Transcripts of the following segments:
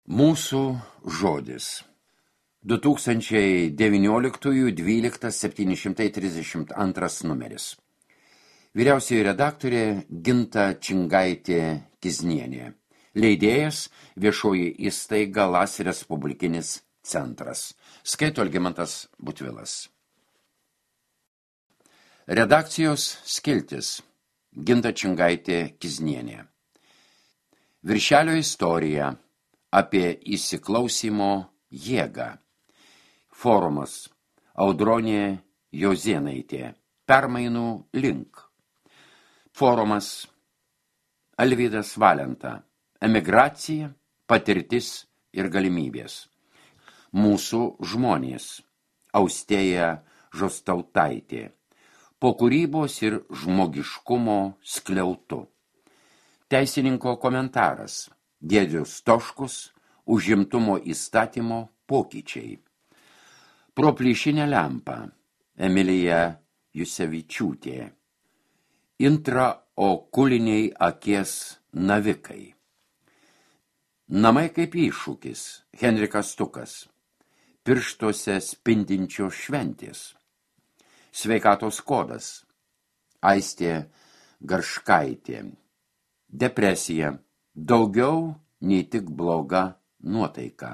Mūsų žodis. 2019-12-732 numeris. Vyriausioji redaktorė Ginta Čingaitė-Kiznienė. Leidėjas Viešoji įstaiga LAS Respublikinis centras. Skaito Algimantas Butvilas. Redakcijos skiltis. Ginta Čingaitė-Kiznienė. Viršelio istorija apie įsiklausymo jėgą. Forumas Audronė Jozėnaitė. Permainų link. Forumas Alvydas Valenta. Emigracija, patirtis ir galimybės. Mūsų žmonės. Austėja Žostautaitė. Po kūrybos ir žmogiškumo skliautu. Teisininko komentaras. Giedrius Stoškus. Užimtumo įstatymo pokyčiai. Pro plyšinę lempą. Emilija Jusevičiūtė. Intraokuliniai akies navikai. Namai kaip iššūkis. Henrikas Stukas. Pirštuose spindinčios šventės. Sveikatos kodas. Aistė Garškaitė. Depresija. Daugiau nei tik bloga nuotaika.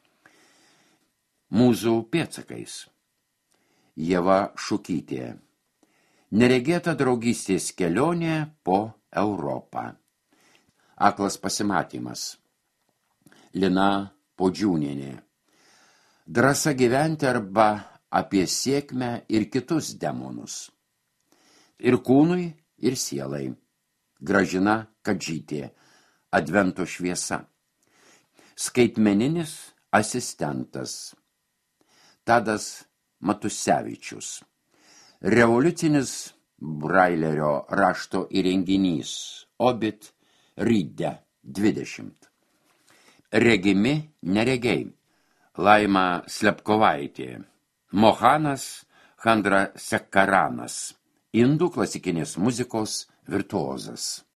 Mūzų pėdsakais. Ieva Šukytė. Neregėta draugystės kelionė po Europą. Aklas pasimatymas. Lina Podžiūnienė. Drąsa gyventi arba apie sėkmę ir kitus demonus. Ir kūnui, ir sielai. Gražina Kadžytė. Advento šviesa. Skaitmeninis asistentas. Tadas Matusevičius. Revoliucinis Brailerio rašto įrenginys. Obit Rydde 20. Regimi neregiai. Laima Slepkovaitė. Mohanas Chandrasekaranas. Indų klasikinės muzikos virtuozas.